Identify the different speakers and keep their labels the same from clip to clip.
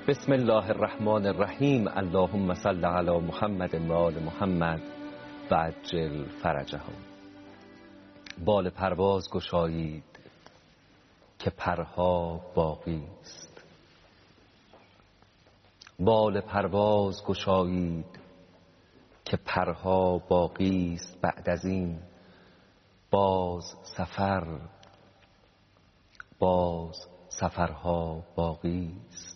Speaker 1: بسم الله الرحمن الرحیم. اللهم صل علی محمد و آل محمد و عجل فرجهم. بال پرواز گشایید که پرها باقی است. بال پرواز گشایید که پرها باقی است. بعد از این باز سفرها باقی است.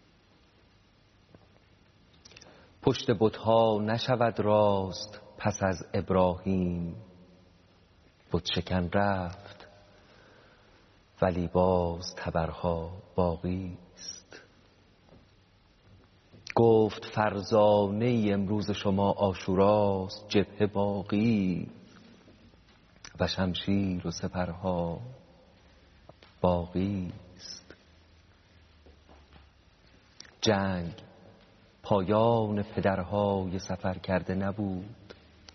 Speaker 1: پشت بت‌ها نشود راست پس از ابراهیم. بت شکن رفت ولی باز تبرها باقی است. گفت فرزانه امروز شما عاشوراست. جبهه باقی و شمشیر و سپرها باقی است. جنگ پایان پدرهای سفر کرده نبود.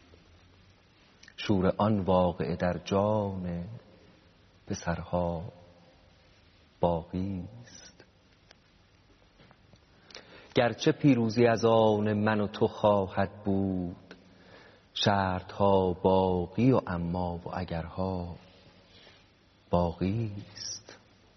Speaker 1: شور آن واقعه در جان پسرها باقی است. گرچه پیروزی از آن من و تو خواهد بود، شرطها باقی و اما و اگرها باقی است.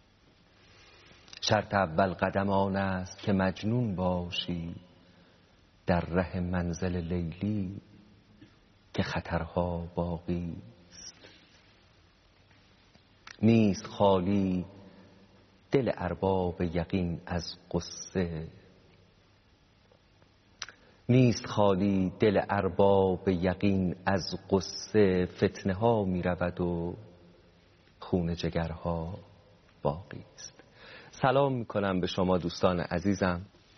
Speaker 1: شرط اول قدم آن است که مجنون باشی در ره منزل لیلی که خطرها باقی است. نیست خالی دل ارباب یقین از غصه. نیست خالی دل ارباب یقین از غصه. فتنه ها می رود و خون جگرها باقی است. سلام می کنم به شما دوستان عزیزم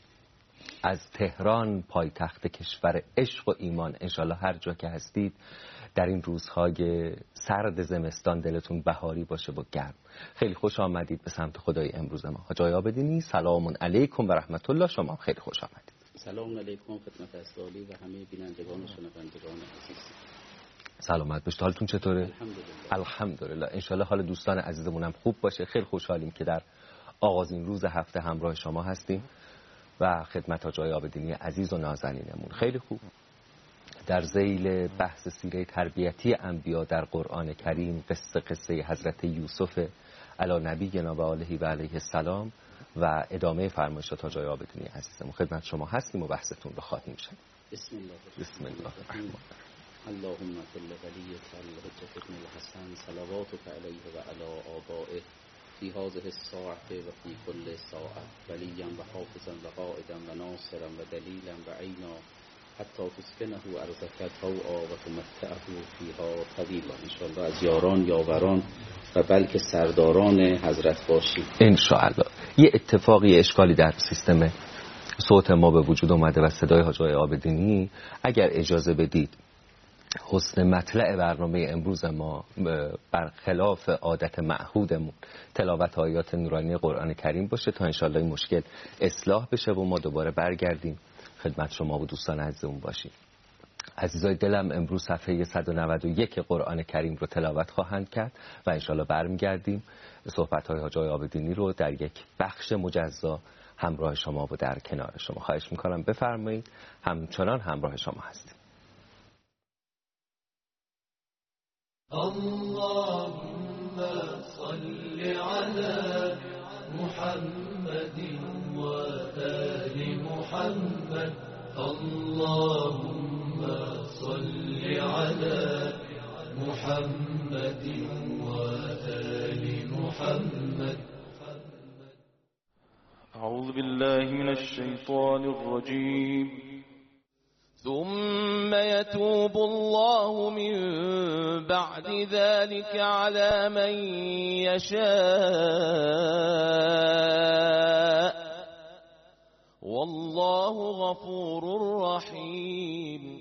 Speaker 1: از تهران، پایتخت کشور عشق و ایمان. انشالله هر جا که هستید در این روزهای سرد زمستان دلتون بهاری باشه و گرم. خیلی خوش آمدید به سمت خدای امروز ما. حاج آبدینی سلام علیکم و رحمت الله. شما خیلی خوش آمدید.
Speaker 2: سلام علیکم خدمت اسلالی و همه بینندگان و شنوندگان عزیز.
Speaker 1: سلامت باشید. حالتون چطوره؟ الحمدلله. انشالله حال دوستان عزیزمون هم خوب باشه. خیلی خوشحالیم که در آغازین روز هفته همراه شما هستیم و خدمت حاج آبدینی عزیز و نازنینمون. خیلی خوب. در ذیل بحث سیره تربیتی انبیا در قرآن کریم قصه حضرت یوسف علی نبینا و آله و علیه السلام و ادامه فرمایشات حاج آبدینی عزیزمون خدمت شما هستیم و بحثتون رو خواهیم شنید.
Speaker 2: بسم الله الرحمن اللهم كل وليك الحجة ابن الحسن صلواتك عليه وعلى آبائه في هذه الساعة وفي كل ساعة وليا وحافظا وقائدا وناصرا ودليلا وعينا حتى تسكنه أرضك طوعا وتمتعه فيها طويلا. انشاءالله از یاران یاوران و بلکه سرداران حضرت باشی
Speaker 1: انشاءالله. یه اتفاقی اشکالی در سیستم صوت ما به وجود اومده و صدای حاج آبدینی اگر اجازه بدید حسن مطلع برنامه امروز ما برخلاف عادت معهودمون تلاوت آیات نورانی قرآن کریم باشه تا انشالله این مشکل اصلاح بشه و ما دوباره برگردیم خدمت شما و دوستان عزیزمون باشیم. عزیزای دلم امروز صفحه 191 قرآن کریم رو تلاوت خواهند کرد و انشالله برمیگردیم صحبت‌های حاج آبدینی رو در یک بخش مجزا همراه شما و در کنار شما. خواهش میکنم بفرمایید. همچنان همراه شما هستیم.
Speaker 3: اللهم صل على محمد وآل محمد. اللهم صل على محمد وآل محمد.
Speaker 4: أعوذ بالله من الشيطان الرجيم.
Speaker 5: ثم يتوب الله من بعد ذلك على من يشاء والله غفور رحيم.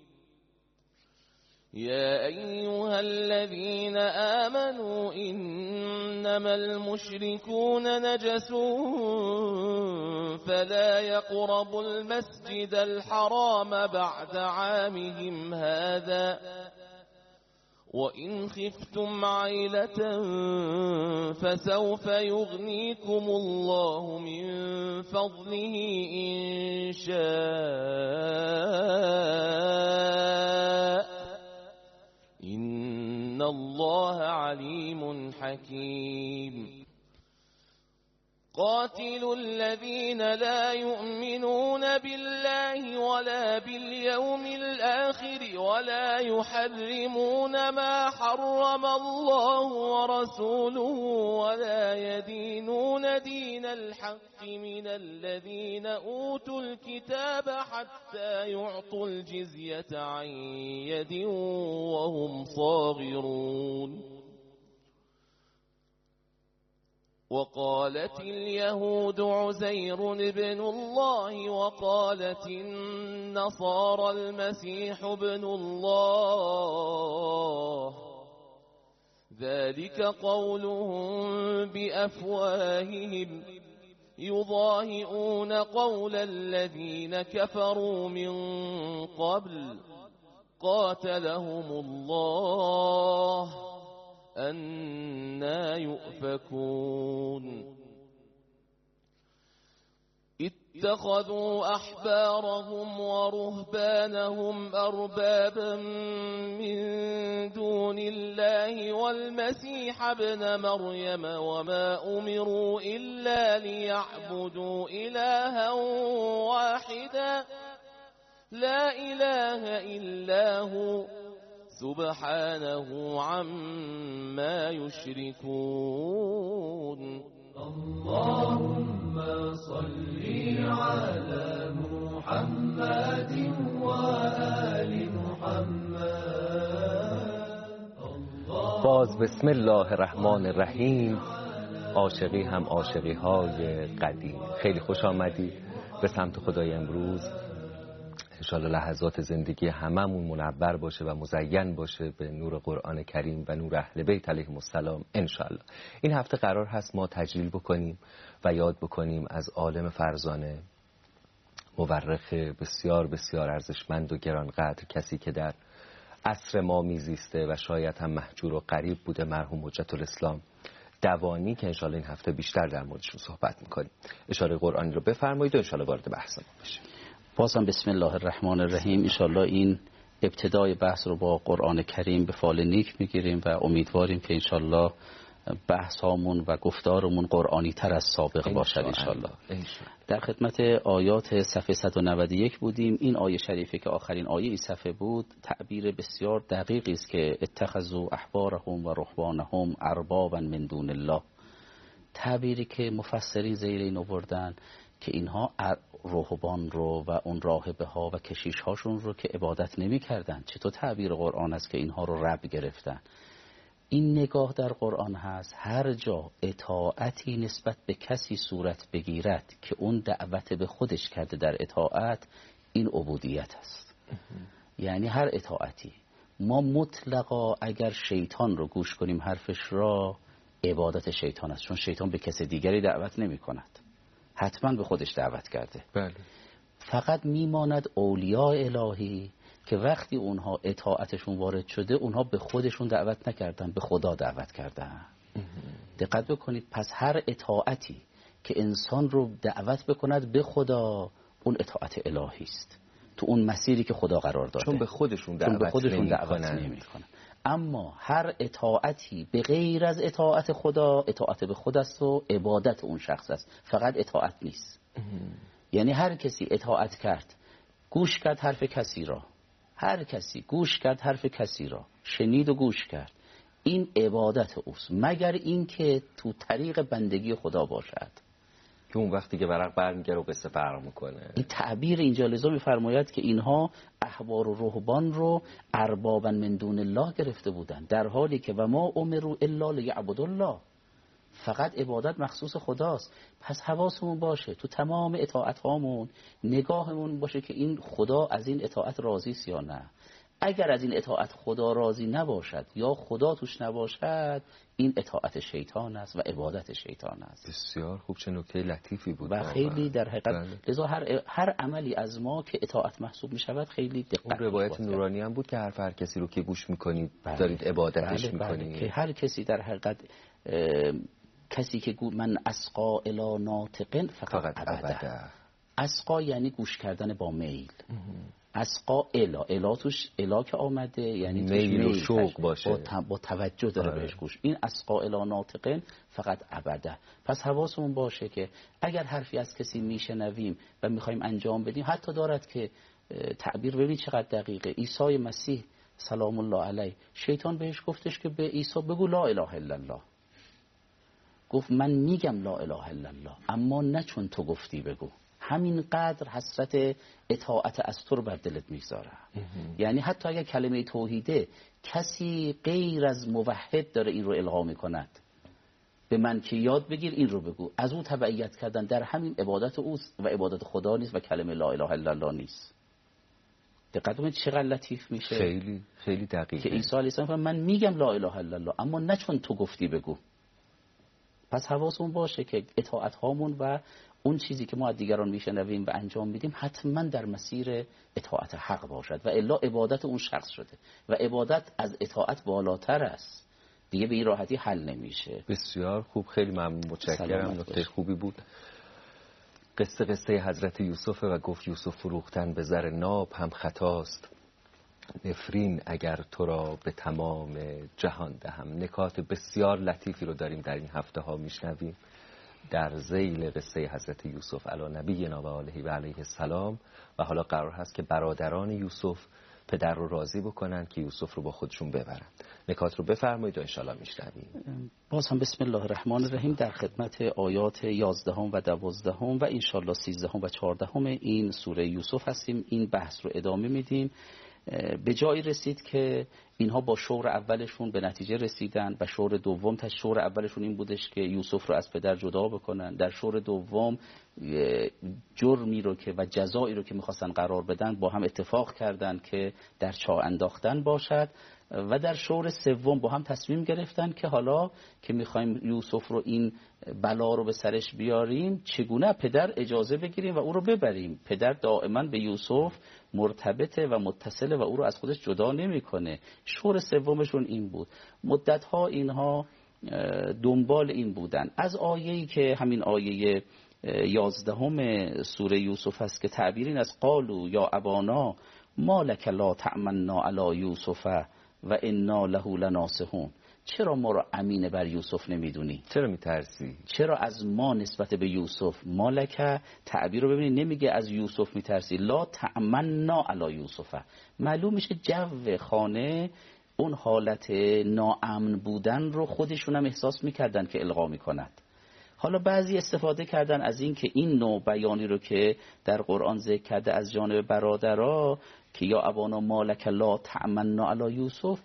Speaker 5: يا أيها الذين آمنوا إنما المشركون نجس فلا يقربوا المسجد الحرام بعد عامهم هذا وَإِنْ خِفْتُمْ عَيْلَةً فَسَوْفَ يُغْنِيكُمُ اللَّهُ مِنْ فَضْلِهِ إِنْ شَاءَ إِنَّ اللَّهَ عَلِيمٌ حَكِيمٌ قاتلوا الذين لا يؤمنون بالله ولا باليوم الآخر ولا يحرمون ما حرم الله ورسوله ولا يدينون دين الحق من الذين أوتوا الكتاب حتى يعطوا الجزية عن يد وهم صاغرون وقالت اليهود عزير ابن الله وقالت النصارى المسيح ابن الله ذلك قولهم بأفواههم يضاهئون قول الذين كفروا من قبل قاتلهم الله أَنَّى يُؤْفَكُونَ اتخذوا أحبارهم ورهبانهم أربابا من دون الله والمسيح ابن مريم وما أمروا إلا ليعبدوا إلها واحدا لا إله إلا هو سبحانه عما يشركون
Speaker 3: اللهم صل على محمد وآل محمد.
Speaker 1: باز بسم الله الرحمن الرحیم. عاشقی هم عاشقی های قدیم. خیلی خوش آمدی به سمت خدای امروز. انشاءالله لحظات زندگی هممون منور باشه و مزین باشه به نور قرآن کریم و نور اهل بیت علیهم السلام انشاءالله. این هفته قرار هست ما تجلیل بکنیم و یاد بکنیم از عالم فرزانه، مورخ بسیار بسیار ارزشمند و گرانقدر، کسی که در عصر ما میزیسته و شاید هم مهجور و غریب بوده، مرحوم حجت الاسلام دوانی، که انشاءالله این هفته بیشتر در موردشون صحبت میکنیم. اشاره قرآنی رو بفرمایید و انشاءالله وارد بحث ما بشیم.
Speaker 2: بازم بسم الله الرحمن الرحیم. انشالله این ابتدای بحث رو با قرآن کریم به فال نیک میگیریم و امیدواریم که انشالله بحث هامون و گفتارمون قرآنی تر از سابق باشد انشالله. در خدمت آیات صفحه 191 بودیم. این آیه شریفه که آخرین آیه این صفحه بود تعبیر بسیار دقیقی است که اتخذوا احبارهم و رهبانهم اربابا من دون الله. تعبیری که مفسرین زیر این آوردن که اینها راهبان رو و اون راهبه ها و کشیش هاشون رو که عبادت نمی کردن. چطور تعبیر قرآن است که اینها رو رب گرفتن؟ این نگاه در قرآن هست هر جا اطاعتی نسبت به کسی صورت بگیرد که اون دعوت به خودش کرده در اطاعت، این عبودیت است. یعنی هر اطاعتی ما مطلقا اگر شیطان رو گوش کنیم حرفش را، عبادت شیطان است، چون شیطان به کسی دیگری دعوت نمی کند، حتما به خودش دعوت کرده.
Speaker 1: بله.
Speaker 2: فقط میماند اولیاء الهی که وقتی اونها اطاعتشون وارد شده اونها به خودشون دعوت نکردن، به خدا دعوت کردن. دقت بکنید، پس هر اطاعتی که انسان رو دعوت بکند به خدا، اون اطاعت الهی است، تو اون مسیری که خدا قرار داده،
Speaker 1: چون به خودشون دعوت نمی‌کنن.
Speaker 2: اما هر اطاعتی به غیر از اطاعت خدا، اطاعت به خود است و عبادت اون شخص است، فقط اطاعت نیست. یعنی هر کسی اطاعت کرد، گوش کرد حرف کسی را، هر کسی گوش کرد حرف کسی را، شنید و گوش کرد، این عبادت اوست، مگر این که تو طریق بندگی خدا باشد
Speaker 1: که اون وقتی که ورق برمیگره و قصه فرق میکنه.
Speaker 2: این تعبیر اینجا لذا میفرماید که اینها احبار و رهبان رو اربابا من دون الله گرفته بودن، در حالی که و ما امروا الا لیعبدوا الله، فقط عبادت مخصوص خداست. پس حواسمون باشه تو تمام اطاعت هامون نگاهمون باشه که این خدا از این اطاعت راضی است یا نه. اگر از این اطاعت خدا راضی نباشد یا خدا توش نباشد، این اطاعت شیطان است و عبادت شیطان است.
Speaker 1: بسیار خوب، چه نکته لطیفی بود
Speaker 2: و خیلی در حقیقت لذا هر عملی از ما که اطاعت محسوب می شود خیلی دقت.
Speaker 1: اون روایت نورانی هم بود که هر کسی رو که گوش میکنید دارید عبادتش میکنید.
Speaker 2: که هر کسی در حقیقت کسی که من اسقا الی ناطق فقط عبده. اسقا یعنی گوش کردن با میل. اسقا الا توش الا که آمده یعنی
Speaker 1: میل و شوق باشه،
Speaker 2: با توجه داره بهش گوش. این اسقا الی ناطق فقط عبده. پس حواسمون باشه که اگر حرفی از کسی میشنویم و میخوایم انجام بدیم، حتی دارد که تعبیر ببین چقدر دقیقه. عیسی مسیح سلام الله علیه، شیطان بهش گفتش که به عیسی بگو لا اله الا الله. گفت من میگم لا اله الا الله، اما نه چون تو گفتی بگو. همین قدر حسرت اطاعت از تو رو بر دلت میگذاره. یعنی حتی اگر کلمه توحیده کسی غیر از موحد داره این رو القا میکند، به من که یاد بگیر این رو بگو، از او تبعیت کردن در همین عبادت اوست و عبادت خدا نیست و کلمه لا اله الا الله نیست. دقت کنید چقدر لطیف میشه.
Speaker 1: خیلی خیلی دقیقه
Speaker 2: که عیسی علیه السلام من میگم لا اله الا الله، اما نه چون تو گفتی بگو. پس حواسمون باشه که اطاعت هامون و اون چیزی که ما از دیگران میشنویم و انجام میدیم حتما در مسیر اطاعت حق باشد، و الا عبادت اون شخص شده و عبادت از اطاعت بالاتر است، دیگه به این راحتی حل نمیشه.
Speaker 1: بسیار خوب، خیلی ممنون، متشکرم، نکته خوبی بود. قصه حضرت یوسف و گفت یوسف فروختن به زر ناب هم خطاست، نفرین اگر تو را به تمام جهان دهم. نکات بسیار لطیفی رو داریم در این هفته ها میشنویم در ذیل قصه حضرت یوسف علی نبینا و آله و علیه السلام. و حالا قرار هست که برادران یوسف پدر رو راضی بکنن که یوسف رو با خودشون ببرن. نکات رو بفرمایید و انشالله میشنویم.
Speaker 2: باز هم بسم الله الرحمن الرحیم در خدمت آیات 11 و 12 و انشالله 13 و 14 این سوره یوسف هستیم. این بحث رو ادامه میدیم. به جایی رسید که اینها با شور اولشون به نتیجه رسیدن و شور دوم شور اولشون این بودش که یوسف رو از پدر جدا بکنن. در شور دوم جرمی رو که و جزایی رو که میخواستن قرار بدن با هم اتفاق کردن که در چاه انداختن باشد، و در شور سوم با هم تصمیم گرفتن که حالا که میخوایم یوسف رو این بلا رو به سرش بیاریم چگونه پدر اجازه بگیریم و او رو ببریم. پدر دائما به یوسف مرتبطه و متصله و او رو از خودش جدا نمیکنه. شور سومشون این بود. مدتها اینها دنبال این بودن. از آیه‌ای که همین آیه 11 سوره یوسف است که تعبیر این از قالوا یا ابانا ما لک لا تأمنا علی یوسف و انا له لناصحون. چرا ما را امین بر یوسف نمیدونی؟
Speaker 1: چرا میترسی؟
Speaker 2: چرا از ما نسبت به یوسف؟ مالک تعبیر رو ببینید، نمیگه از یوسف میترسی، لا تأمنا علی یوسف. معلوم میشه جو خانه اون حالت ناامن بودن رو خودشون هم احساس میکردن که القا میکند. حالا بعضی استفاده کردن از این که این نوع بیانی رو که در قرآن ذکر کرده از جانب برادرها که یا ابانا مالک لا تأمنا علی یوسف،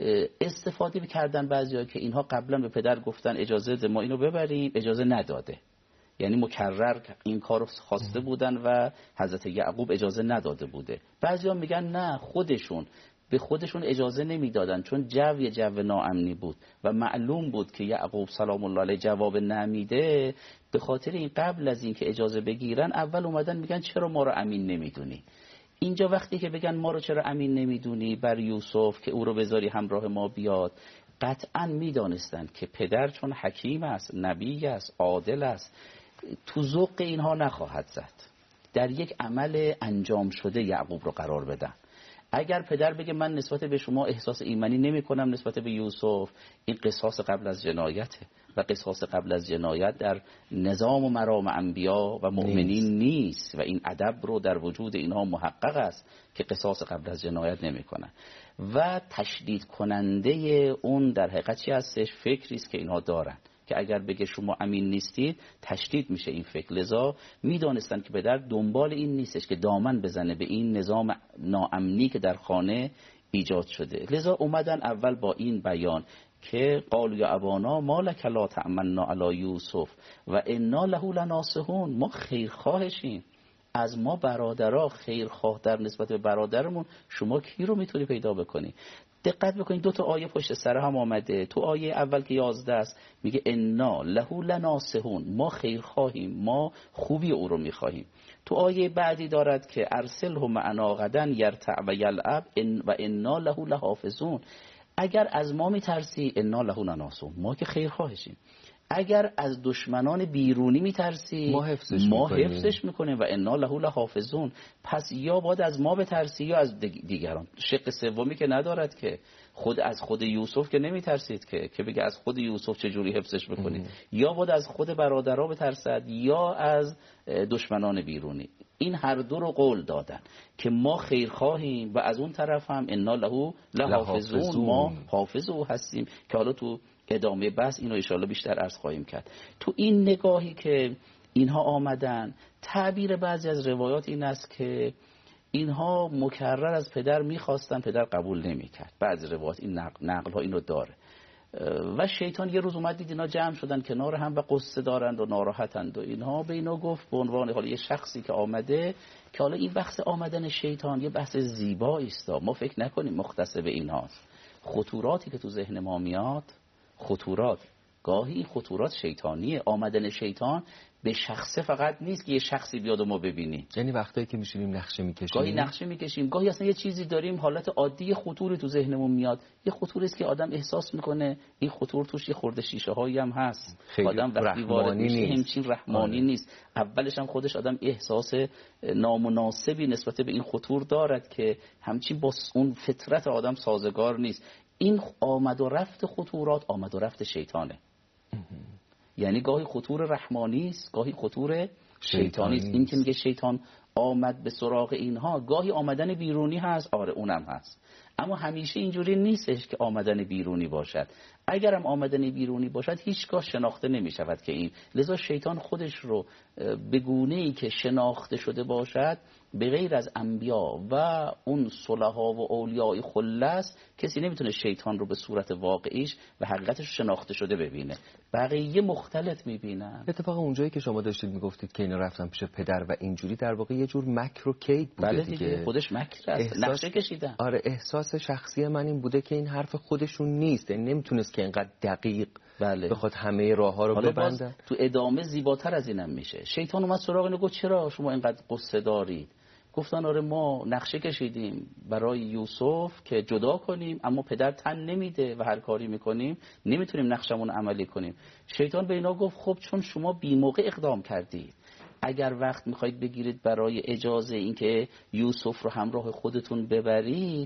Speaker 2: استفاده کردن بعضی‌ها که اینها قبلا به پدر گفتن اجازه ده ما اینو ببریم، اجازه نداده. یعنی مکرر این کارو خواسته بودن و حضرت یعقوب اجازه نداده بوده. بعضی‌ها میگن نه، خودشون به خودشون اجازه نمیدادن چون جو ناامنی بود و معلوم بود که یعقوب سلام الله علیه جواب نمیده. به خاطر این قبل از این که اجازه بگیرن اول اومدن میگن چرا ما رو امین نمیدونی. اینجا وقتی که بگن ما رو چرا امین نمیدونی بر یوسف که او رو بذاری همراه ما بیاد، قطعا میدانستن که پدر چون حکیم است، نبی است، عادل است، تو ذوق اینها نخواهد زد در یک عمل انجام شده یعقوب رو قرار بدن. اگر پدر بگه من نسبت به شما احساس ایمنی نمی کنم نسبت به یوسف، این قصاص قبل از جنایته و قصاص قبل از جنایت در نظام و مرام انبیا و مؤمنین نیست و این ادب رو در وجود اینها محقق است که قصاص قبل از جنایت نمی کنن. و تشدید کننده اون در حقیقت چی هستش؟ فکری است که اینها دارن که اگر بگه شما امین نیستید تشدید میشه این فکر. لذا میدانستن که پدر دنبال این نیستش که دامن بزنه به این نظام ناامنی که در خانه ایجاد شده. لذا اومدن اول با این بیان که قالوا یا ابانا ما لک لا تأمنا علی یوسف و انا له لناصحون، ما خیرخواهشیم، از ما برادرها خیرخواه در نسبت به برادرمون شما کی رو میتونی پیدا بکنی؟ دقت بکنید 2 تا آیه پشت سر هم آمده. تو آیه اول که 11 است میگه انا له لناصحون، ما خیرخواهیم، ما خوبی او رو میخواهیم. تو آیه بعدی دارد که ارسله معنا غدا یرتع و یلعب و انا له لحافظون. اگر از ما میترسی انا له لناصحون، ما که خیرخواهشیم. اگر از دشمنان بیرونی میترسی ما حفظش میکنیم و انا له لحافظون. پس یا باید از ما بترسی یا از دیگران. شق سومی که ندارد که از خود یوسف که نمیترسید که بگه از خود یوسف چجوری حفظش بکنید. یا باید از خود برادرها بترسد یا از دشمنان بیرونی. این هر دو رو قول دادن که ما خیرخواهیم و از اون طرف هم انا له لحافظون، ما حافظ او هستیم، که حالا تو ادامه بحث اینو انشاءالله بیشتر عرض خواهیم کرد. تو این نگاهی که اینها آمدن، تعبیر بعضی از روایات این است که اینها مکرر از پدر میخواستن، پدر قبول نمیکرد. بعضی روایات این نقل ها اینو داره. و شیطان یه روز اومد دید اینا جمع شدن کنار هم و قصه دارند و ناراحتند و اینها به اینا گفت به عنوان حالا یه شخصی که آمده که حالا این بحث آمدن شیطان یه بحث زیبایی است، ما فکر نکنیم مختص به اینهاست. خطوراتی که تو ذهن ما میاد، خطورات گاهی این خطورات شیطانیه. آمدن شیطان به شخصه فقط نیست که یه شخصی بیاد و ما ببینیم.
Speaker 1: یعنی وقتایی که میشینیم نقشه میکشیم،
Speaker 2: گاهی نقشه میکشیم، گاهی اصلا یه چیزی داریم حالت عادی خطوری تو ذهنمون میاد. یه خطوری است که آدم احساس میکنه این خطور توش یه خورده شیشه هایی هم هست. آدم وقتی وارد میشه همچین رحمانی نیست. اولش هم خودش آدم احساس نامناسبی نسبت به این خطور دارد که همچین با اون فطرت آدم سازگار نیست. این آمد و رفت خطورات آمد و رفت شیطانه. یعنی گاهی خطور رحمانی است، گاهی خطور شیطانی است. این که میگه شیطان آمد به سراغ اینها، گاهی آمدن بیرونی هست، آره اونم هست، اما همیشه اینجوری نیستش که آمدن بیرونی باشد. اگرم آمدن بیرونی باشد هیچگاه شناخته نمی شود که این. لذا شیطان خودش رو به گونه‌ای که شناخته شده باشد به غیر از انبیا و اون صلحا و اولیاء خلص کسی نمیتونه شیطان رو به صورت واقعیش و حقیقتش شناخته شده ببینه. بقیه مختلط میبینن.
Speaker 1: اتفاقا اونجایی که شما داشتید میگفتید که اینا رفتن پیش پدر و اینجوری در واقع یه جور مکر و کید بوده.
Speaker 2: بله دیگه خودش مکر است، نقشه کشیدن.
Speaker 1: آره احساس شخصی من این بوده که این حرف خودشون نیست، یعنی نمیتونست که اینقدر دقیق بخواد همه راه ها رو ببنده.
Speaker 2: تو ادامه زیباتر از اینم میشه. شیطان اومد سراغ اینو گفت چرا شما اینقدر قصه دارید؟ گفتن آره ما نقشه کشیدیم برای یوسف که جدا کنیم، اما پدر تن نمیده و هر کاری میکنیم نمیتونیم نقشمون عملی کنیم. شیطان به اینا گفت خب چون شما بی موقع اقدام کردید، اگر وقت میخواید بگیرید برای اجازه اینکه یوسف رو همراه خودتون ببرید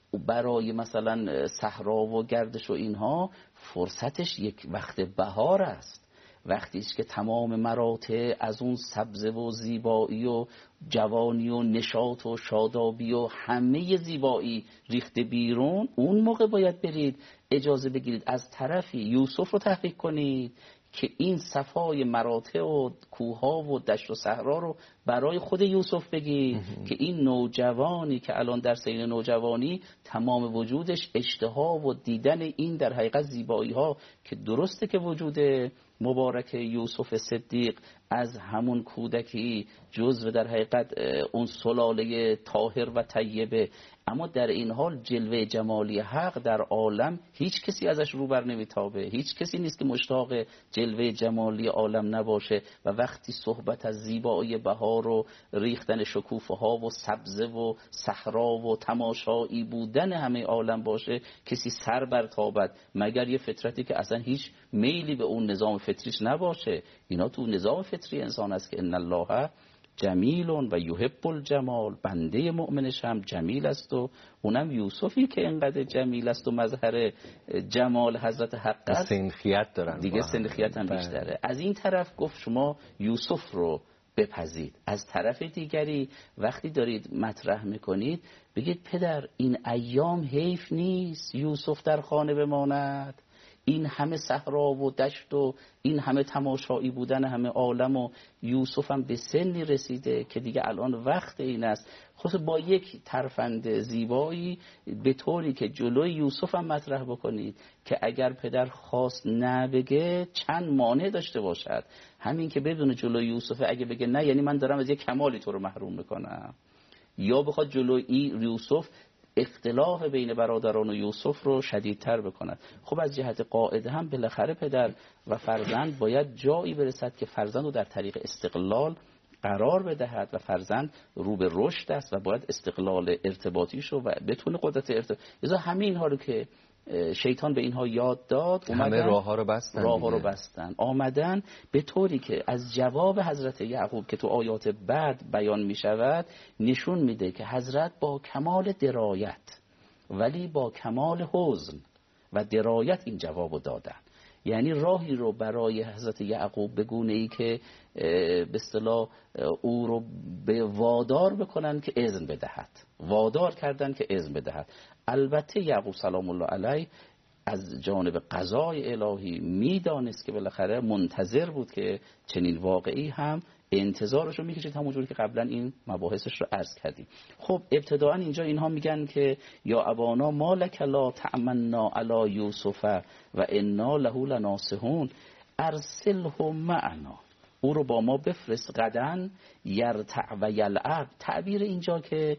Speaker 2: برای مثلا صحرا و گردش و اینها، فرصتش یک وقت بهار است، وقتی است که تمام مراتع از اون سبزه و زیبایی و جوانی و نشاط و شادابی و همه زیبایی ریخته بیرون، اون موقع باید برید اجازه بگیرید از طرفی یوسف رو تحقیق کنید که این صفای مراتع و کوها و دشت و صحرا رو برای خود یوسف بگید که این نوجوانی که الان در سین نوجوانی تمام وجودش اشتها و دیدن این در حقیقت زیبایی ها که درسته که وجود مبارک یوسف صدیق از همون کودکی جزو در حقیقت اون سلاله طاهر و طیبه، اما در این حال جلوه جمالی حق در عالم هیچ کسی ازش روبر نمیتابه، هیچ کسی نیست که مشتاق جلوه جمالی عالم نباشه. و وقتی صحبت از زیبایی بهار و ریختن شکوفه ها و سبزه و صحرا و تماشایی بودن همه عالم باشه، کسی سر برتابد مگر یه فطرتی که اصلا هیچ میلی به اون نظام فطریش نباشه. اینا تو نظام فطری انسان است که ان الله جمیل و یحب الجمال، بنده مؤمنش هم جمیل است و اونم یوسفی که اینقدر جمیل است و مظهر جمال حضرت حق است،
Speaker 1: سنخیت دارن
Speaker 2: دیگه سنخیت هم بیشتره. از این طرف گفت شما یوسف رو بپذید، از طرف دیگری وقتی دارید مطرح میکنید بگید پدر این ایام حیف نیست یوسف در خانه بماند، این همه صحرا و دشت و این همه تماشایی بودن همه عالم و یوسف هم به سنی رسیده که دیگه الان وقت این است خصوصا با یک ترفند زیبایی به طوری که جلوی یوسف هم مطرح بکنید که اگر پدر خواست نبگه چند مانع داشته باشد. همین که بدون جلوی یوسف اگه بگه نه یعنی من دارم از یک کمالی تو رو محروم میکنم، یا بخواد جلوی یوسف اختلاف بین برادران و یوسف رو شدیدتر بکند. خب از جهت قاعده هم بالاخره پدر و فرزند باید جایی برسد که فرزند رو در طریق استقلال قرار بدهد و فرزند رو به رشد است و باید استقلال ارتباطیش رو و بتونه قدرت ارتباط. همه اینها رو که شیطان به اینها یاد داد،
Speaker 1: همه راه ها رو بستن
Speaker 2: آمدن به طوری که از جواب حضرت یعقوب که تو آیات بعد بیان می شود نشون میده که حضرت با کمال درایت ولی با کمال حزن و درایت این جواب دادن. یعنی راهی رو برای حضرت یعقوب به گونه‌ای که به اصطلاح او رو به وادار بکنن که اذن بدهد، وادار کردن که اذن بدهد. البته یعقوب سلام الله علیه از جانب قضای الهی میدانست که بالاخره منتظر بود که چنین واقعی هم انتظارش رو میکشید، همونجوری که قبلا این مباحثش رو عرض کردیم. خب ابتداء اینجا اینها میگن که یا ابانا ما لک لا تأمنا علی یوسف و انا له لناصحون ارسله معنا، او رو با ما بفرست غدن یرتع و یلعب. تعبیر اینجا که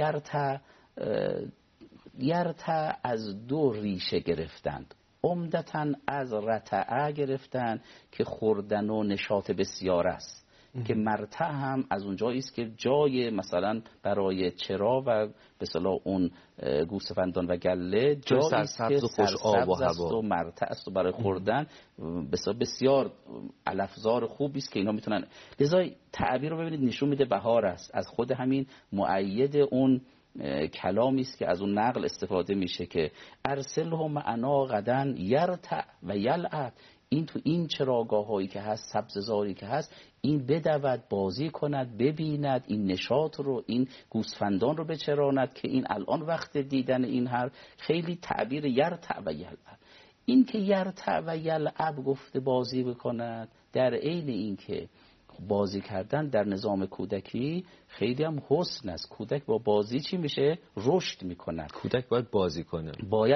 Speaker 2: یرتع از دو ریشه گرفتند، عمدتاً از رتع گرفتند که خوردن و نشاط بسیار است که مرتع هم از اون جایی است که جای مثلا برای چرا و به اصطلاح اون گوسفندان و گله جایی است که سرسبز است و مرتع است و برای خوردن بسیار علفزار خوبی است که اینا میتونن. لذا تعبیر رو ببینید نشون میده بهار است، از خود همین مؤید اون کلامی است که از اون نقل استفاده میشه که ارسله معنا غدن یرتع و یلعب. این تو این چراگاهایی که هست، سبززاری که هست، این بدود بازی کند، ببیند این نشاط رو، این گوسفندان رو بچراند که این الان وقت دیدن این هر خیلی تعبیر یرتع و یلعب. این که یرتع و یلعب گفته بازی بکند، در عین این که بازی کردن در نظام کودکی خیلی هم حسن است. کودک با بازی چی میشه؟ رشد میکنه.
Speaker 1: کودک باید بازی کنه،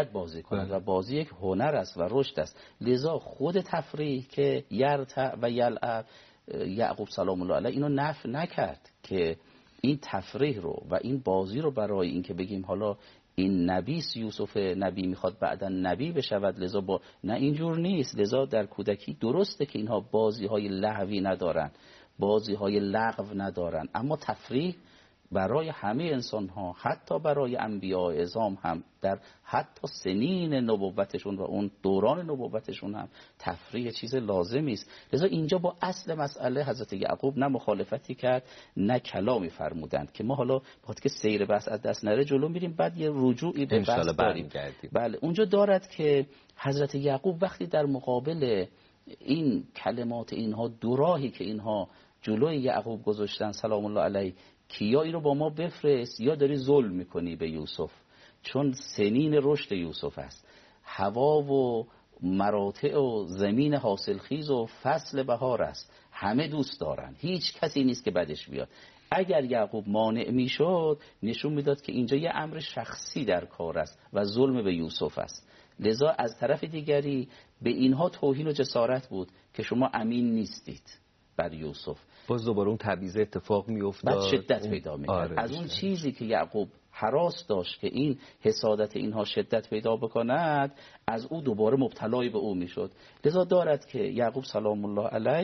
Speaker 2: و بازی یک هنر است و رشد است. لذا خود تفریح که یرتع و یلعب، یعقوب سلام الله علیه اینو نفی نکرد که این تفریح رو و این بازی رو برای این که بگیم حالا این نبی یوسف نبی میخواد بعدا نبی بشود، لذا نه اینجور نیست. لذا در کودکی درسته که اینها بازی های لهوی ندارن، بازی های لغو ندارن، اما تفریح برای همه انسان ها، حتی برای انبیاء اعظام هم در حتی سنین نبوتشون و اون دوران نبوتشون هم تفریح چیز لازمی است. لذا اینجا با اصل مسئله حضرت یعقوب نه مخالفتی کرد نه کلامی فرمودند که ما حالا وقتی که سیر بحث از دست نره جلو میریم، بعد یه رجوعی به بحث داریم. بله اونجا دارد که حضرت یعقوب وقتی در مقابل این کلمات اینها دو راهی که اینها جلوی یعقوب گذاشتن سلام الله علیه که یا این رو با ما بفرست یا داری ظلم میکنی به یوسف، چون سنین رشد یوسف است، هوا و مراتع و زمین حاصلخیز و فصل بهار است، همه دوست دارن، هیچ کسی نیست که بدش بیاد. اگر یعقوب مانع میشد نشون میداد که اینجا یه امر شخصی در کار است و ظلم به یوسف است. لذا از طرف دیگری به اینها توهین و جسارت بود که شما امین نیستید بر یوسف.
Speaker 1: باز دوباره اون تبعیض اتفاق میافتاد،
Speaker 2: بعد شدت پیدا میکرد. از اون چیزی که یعقوب هراس داشت که این حسادت اینها شدت پیدا بکند، از او دوباره مبتلای به او میشد. لذا دارد که یعقوب سلام الله علیه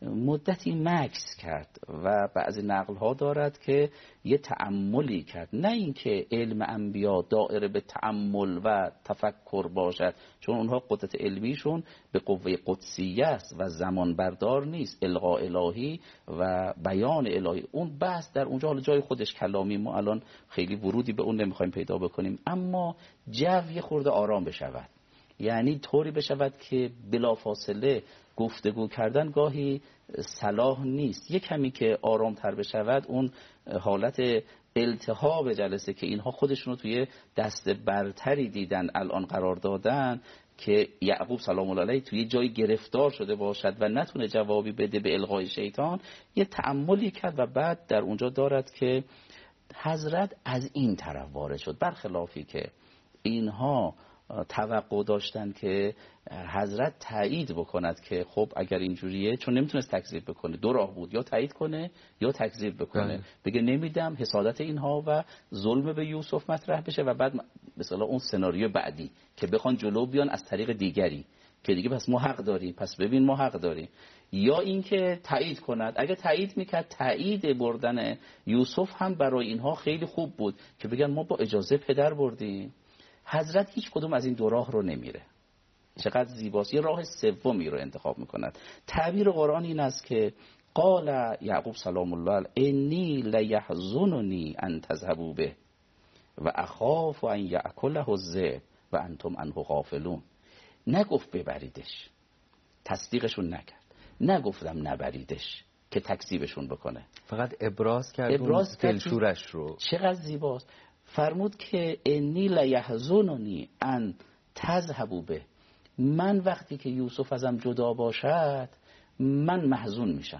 Speaker 2: مدتی مکث کرد و بعضی نقل ها دارد که یه تأملی کرد، نه اینکه علم انبیا دائره به تأمل و تفکر باشد، چون اونها قدرت علمیشون به قوه قدسیه است و زمان بردار نیست، القاء الهی و بیان الهی. اون بحث در اونجا حالا جای خودش کلامی، ما الان خیلی ورودی به اون نمیخوایم پیدا بکنیم، اما جو یه خورده آرام بشود، یعنی طوری بشود که بلافاصله گفتگو کردن گاهی صلاح نیست، یک کمی که آرام تر بشود اون حالت التهاب جلسه که اینها خودشونو توی دست برتری دیدن الان قرار دادن که یعقوب سلام الله علیه توی جای گرفتار شده باشد و نتونه جوابی بده به الغای شیطان، یه تأملی کرد و بعد در اونجا دارد که حضرت از این طرف وارد شد، برخلافی که اینها توقع داشتن که حضرت تایید بکند که خب اگر اینجوریه، چون نمیتونست تکذیب بکنه، دو راه بود، یا تایید کنه یا تکذیب بکنه، بگه نمیدم، حسادت اینها و ظلم به یوسف مطرح بشه و بعد مثلا اون سناریو بعدی که بخوان جلو بیان از طریق دیگری که دیگه پس ما حق داریم، پس ببین ما حق داریم، یا اینکه تایید کند. اگه تایید میکرد، تایید بردن یوسف هم برای اینها خیلی خوب بود که بگن ما با اجازه پدر بردیم. حضرت هیچ کدوم از این دو راه رو نمیره. چقدر زیباست، یه راه سومی رو انتخاب میکند. تعبیر قرآن این است که قال یعقوب سلام الله علیه انی لیحزننی ان تذهبوا به و اخاف ان یاکله الذئب و انتم عنه غافلون. نگفت ببریدش، تصدیقشون نکرد، نگفتم نبریدش که تکذیبشون بکنه،
Speaker 1: فقط ابراز کرد دلشورش رو.
Speaker 2: چقدر زیباست. فرمود که انی لیحزننی ان تذهبوا به، من وقتی که یوسف ازم جدا باشد من محزون میشم.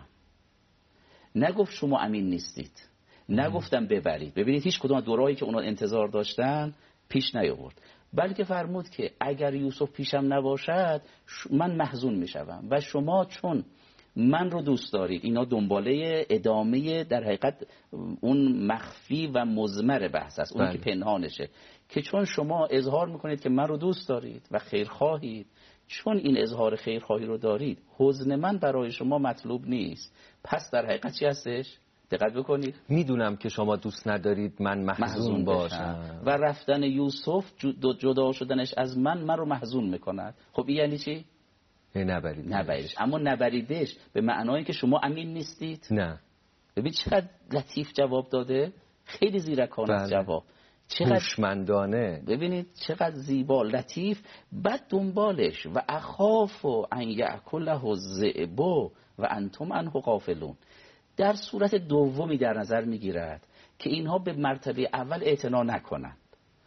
Speaker 2: نگفت شما امین نیستید، نگفتم ببرید. ببینید هیچ کدوم از دورایی که اونا انتظار داشتن پیش نیاورد، بلکه فرمود که اگر یوسف پیشم نباشد من محزون میشم و شما چون من رو دوست دارید. اینا دنباله ادامه در حقیقت اون مخفی و مضمر بحث است، اون که پنهانشه، که چون شما اظهار میکنید که من رو دوست دارید و خیرخواهید، چون این اظهار خیرخواهی رو دارید، حزن من برای شما مطلوب نیست. پس در حقیقت چی هستش؟ دقت بکنید.
Speaker 1: میدونم که شما دوست ندارید من محزون باشم
Speaker 2: و رفتن یوسف جدا شدنش از من رو محزون میکند. خب این یعنی چی؟ نبریدش. اما نبریدش به معنایی که شما امین نیستید.
Speaker 1: نه.
Speaker 2: ببین چقدر لطیف جواب داده، خیلی زیرکانه جواب، چقدر
Speaker 1: هوشمندانه.
Speaker 2: ببینید چقدر زیبا لطیف. بعد دنبالش و اخاف ان یاکله الذئب و انتم عنه غافلون. در صورت دومی در نظر میگیرد که اینها به مرتبه اول اعتنا نکنند،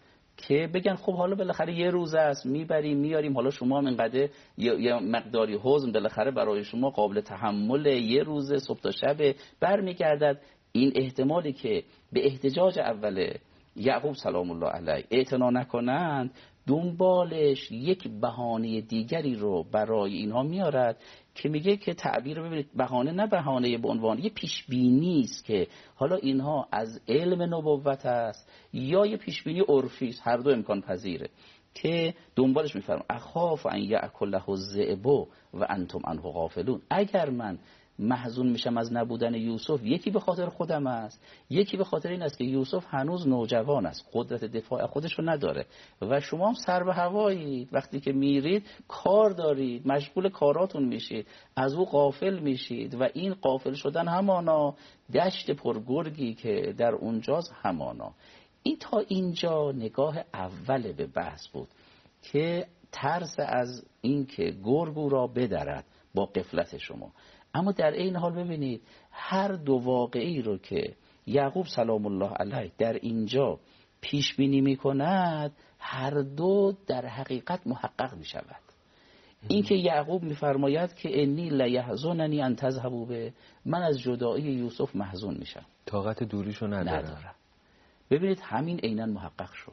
Speaker 2: که بگن خب حالا بالاخره یه روز است میبریم میاریم، حالا شما هم اینقدر یه مقداری حزن بالاخره برای شما قابل تحمل، یه روز صبح تا شب برمیگردد. این احتمالی که به احتجاج اول یعقوب سلام الله علیه اعتنا نکنند، دنبالش یک بهانه دیگری رو برای اینها میارد که میگه که تعبیر رو ببینید، بهانه نه بهانه به عنوان یه پیش بینی است که حالا اینها از علم نبوت است یا یه پیش بینی عرفی است، هر دو امکان پذیره، که دنبالش میفرم اخاف ان یاکله الذئب و انتم عنه غافلون. اگر من محزون میشم از نبودن یوسف، یکی به خاطر خودم است، یکی به خاطر این است که یوسف هنوز نوجوان است، قدرت دفاع خودش رو نداره و شما هم سر به هوایید، وقتی که میرید کار دارید، مشغول کاراتون میشید، از او غافل میشید و این غافل شدن همانا دشت پرگرگی که در اونجاست همانا. این تا اینجا نگاه اول به بحث بود که ترس از این که گرگ او را بدرد با غفلت شما. اما در این حال ببینید هر دو واقعی رو که یعقوب سلام الله علیه در اینجا پیش بینی می کند، هر دو در حقیقت محقق می شود. این که یعقوب می فرماید که انی لیحزننی ان تذهبوا به، من از جدایی یوسف محزون میشم،
Speaker 1: طاقت دوریشو ندارم.
Speaker 2: ببینید همین عیناً محقق شد.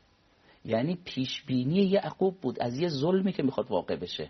Speaker 2: یعنی پیش بینی یعقوب بود از یه ظلمی که میخواد واقع بشه،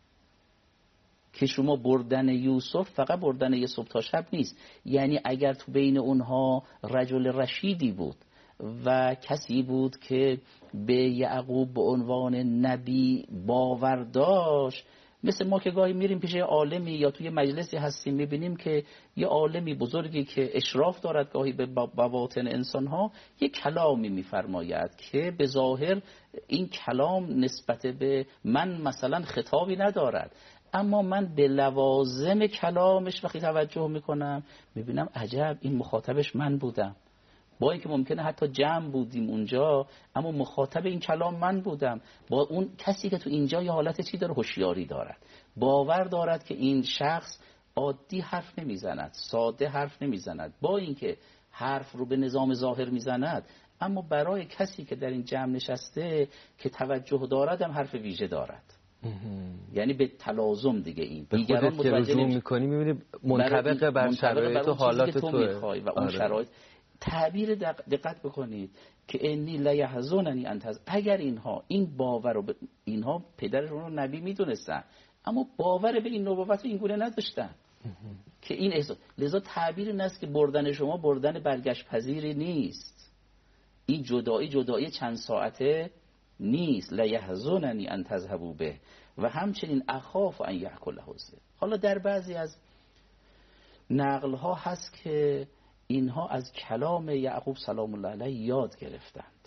Speaker 2: که شما بردن یوسف فقط بردن یه صبح تا شب نیست. یعنی اگر تو بین اونها رجل رشیدی بود و کسی بود که به یعقوب به عنوان نبی باور داشت، مثل ما که گاهی میریم پیش عالمی یا توی مجلسی هستیم میبینیم که یه عالمی بزرگی که اشراف دارد گاهی به بواطن انسانها، یه کلامی میفرماید که به ظاهر این کلام نسبت به من مثلا خطابی ندارد، اما من به لوازم کلامش وقتی توجه میکنم میبینم عجب این مخاطبش من بودم، با اینکه ممکنه حتی جمع بودیم اونجا اما مخاطب این کلام من بودم. با اون کسی که تو اینجا یه حالت چی داره، هوشیاری دارد، باور دارد که این شخص عادی حرف نمیزند، ساده حرف نمیزند، با اینکه حرف رو به نظام ظاهر میزند اما برای کسی که در این جمع نشسته که توجه دارد هم حرف ویژه دارد. یعنی به تلازم دیگه این
Speaker 1: دیگران متوجه می‌کنی، می‌بینی منطبق بر شرایط و حالات تو
Speaker 2: میخوای و اون شرایط. تعبیر دقت بکنید که انی لا یحزننی ان اگر اینها این باور رو اینها پدرشون رو نبی میدونستن اما باور به این نبوت این گونه نداشتن که این احساس. لذا تعبیر این است که بردن شما بردن برگشت پذیری نیست. این جدایی چند ساعته نیست. لا یحزننی ان تذهبوا به و همچنین اخاف ان یاکله الذئب. حالا در بعضی از نقل ها هست که اینها از کلام یعقوب سلام الله علیه یاد گرفتند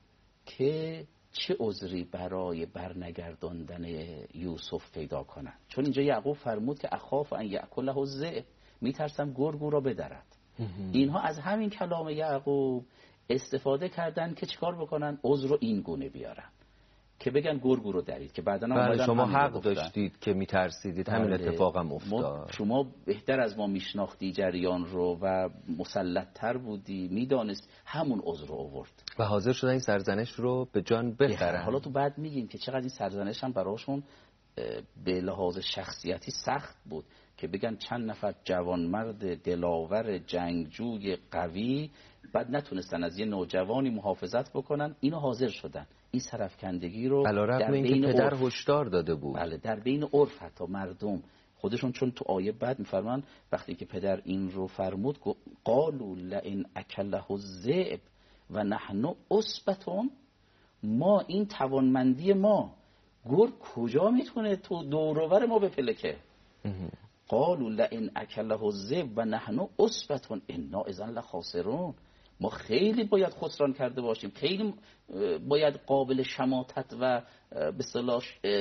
Speaker 2: که چه عذری برای برنگرداندن یوسف پیدا کنند، چون اینجا یعقوب فرمود که اخاف ان یاکله الذئب، میترسم گرگ او را بدرد. اینها از همین کلام یعقوب استفاده کردن که چیکار بکنن؟ عذر رو این گونه بیارن که بگن گرگ او رو درید، که بعداً
Speaker 1: بله شما حق داشتید که میترسیدید، همین اتفاقم افتاد.
Speaker 2: شما بهتر از ما میشناختی جریان رو و مسلط تر بودی، میدانست، همون عذر رو آورد
Speaker 1: و حاضر شدن این سرزنش رو به جان بخرن.
Speaker 2: حالا تو بعد میگیم که چقدر این سرزنش هم براشون به لحاظ شخصیتی سخت بود که بگن چند نفر جوانمرد دلاور جنگجوی قوی بعد نتونستن از یه نوجوانی محافظت بکنن، اینو حاضر شدن این سرفکندگی رو در بین
Speaker 1: پدر هشدار داده بود.
Speaker 2: بله در بین عرف حتی مردم خودشون، چون تو آیه بعد میفرمان وقتی که پدر این رو فرمود قالوا لئن اکله الذئب و نحن عصبة، ما این توانمندی ما گرگ کجا میتونه تو دوروبر ما بپلکه؟ قالوا لئن اکله الذئب و نحن عصبة انا اذا لخاسرون، ما خیلی باید خسران کرده باشیم، خیلی باید قابل شماتت و به اصطلاح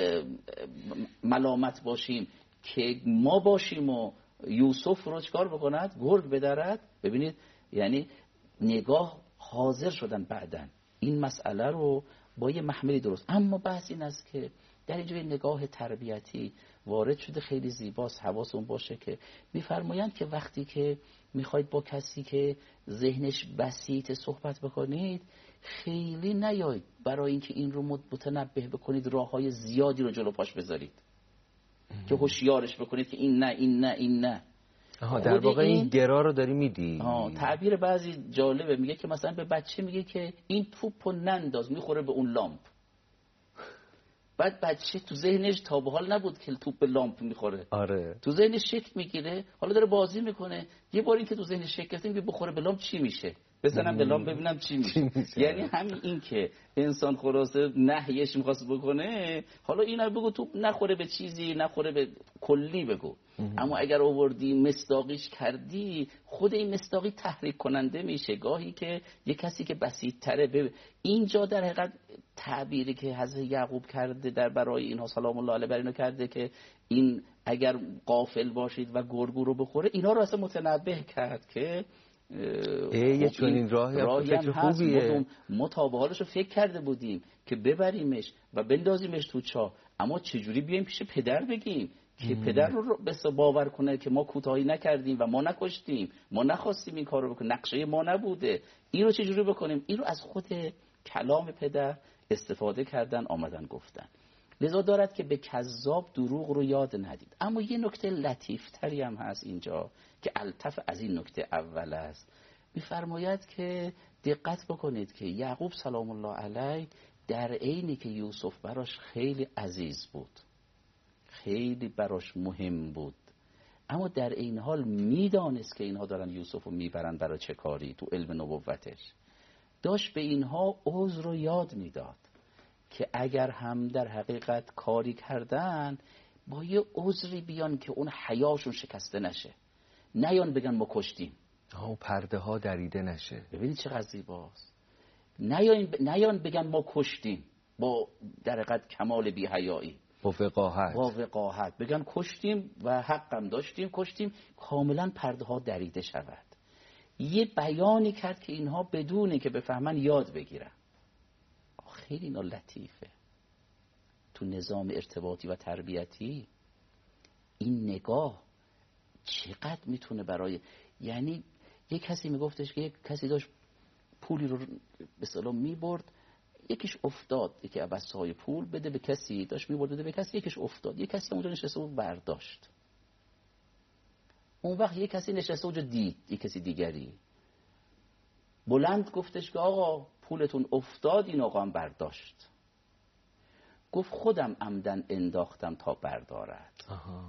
Speaker 2: ملامت باشیم که ما باشیم و یوسف رو چکار بکند؟ گرگ بدرد. ببینید یعنی نگاه حاضر شدن بعدن این مسئله رو با یه محملی درست. اما بحث این است که در اینجا نگاه تربیتی وارد شده، خیلی زیباست، حواستون باشه که میفرمایند که وقتی که میخواید با کسی که ذهنش بسیط صحبت بکنید خیلی نیاید برای اینکه این رو متنبه بکنید راههای زیادی رو جلو پاش بذارید که هوشیارش بکنید که این نه این نه این نه.
Speaker 1: در واقع این گرا رو داری میدی.
Speaker 2: تعبیر بعضی جالبه، میگه که مثلا به بچه میگه که این توپو ننداز میخوره به اون لامپ. بعد بچه تو ذهنش تا به حال نبود که توپ به لامپ میخوره.
Speaker 1: آره.
Speaker 2: تو ذهنش شک میگیره، حالا داره بازی میکنه، یه بار این که تو ذهنش شک گرفته بخوره به لامپ چی میشه؟ بزنم به لامپ ببینم چی میشه. یعنی همین این که انسان خلاصه نهیش میخواست بکنه، حالا اینا بگو تو نخوره به چیزی، نخوره به کلی بگو. اما اگر آوردی مصداقیش کردی، خود این مصداقی تحریک کننده میشه. گاهی که یه کسی که بسیط‌تره اینجا در حقیقت تعبیری که حضرت یعقوب کرده در برای اینها سلام الله علیه بر اینو کرده که این اگر غافل باشید و گرگو رو بخوره، اینا رو اصلا متنبه کرد که
Speaker 1: یه چنین راهی هم خوبیه.
Speaker 2: ما تا به حالش رو فکر کرده بودیم که ببریمش و بندازیمش تو چاه، اما چجوری بیایم پیش پدر بگیم که پدر رو بس باور کنه که ما کوتاهی نکردیم و ما نکشتیم، ما نخواستیم این کار رو بکنیم، نقشه ما نبوده، این رو چجوری بکنیم؟ این رو از خود کلام پدر استفاده کردن، آمدن گفتن. لذا دارد که به کذاب دروغ رو یاد ندید. اما یه نکته لطیف تری هم هست اینجا که الطف از این نکته اول است. میفرماید که دقت بکنید که یعقوب سلام الله علیه در عینی که یوسف براش خیلی عزیز بود، خیلی براش مهم بود، اما در این حال میدانست که اینها دارن یوسف رو میبرن برای چه کاری، تو علم نبوتش داشت به اینها عذر رو یاد میداد که اگر هم در حقیقت کاری کردن با یه عذری بیان که اون حیاشون شکسته نشه، نیان بگن ما کشتیم،
Speaker 1: پرده ها دریده نشه.
Speaker 2: ببینید چقدر زیباست. نیان بگن ما کشتیم با در حقیقت کمال بی حیایی،
Speaker 1: با وقاحت
Speaker 2: بگن کشتیم و حقم داشتیم، کشتیم، کاملا پرده ها دریده شود. یه بیانی کرد که اینها بدونه که بفهمن یاد بگیرن. خیلی اینا لطیفه. تو نظام ارتباطی و تربیتی این نگاه چقدر میتونه برای، یعنی یک کسی میگفتش که یک کسی داشت پولی رو به اصطلاح میبرد، یکیش افتاد، یکی عبسهای پول بده به کسی، داشت میبرد بده به کسی، یکیش افتاد، یک کسی اونجا نشسته بود برداشت. اون وقت یک کسی نشسته اونجا دید، یک کسی دیگری بلند گفتش که آقا پولتون افتاد، این آقا هم برداشت. گفت خودم عمدن انداختم تا بردارد.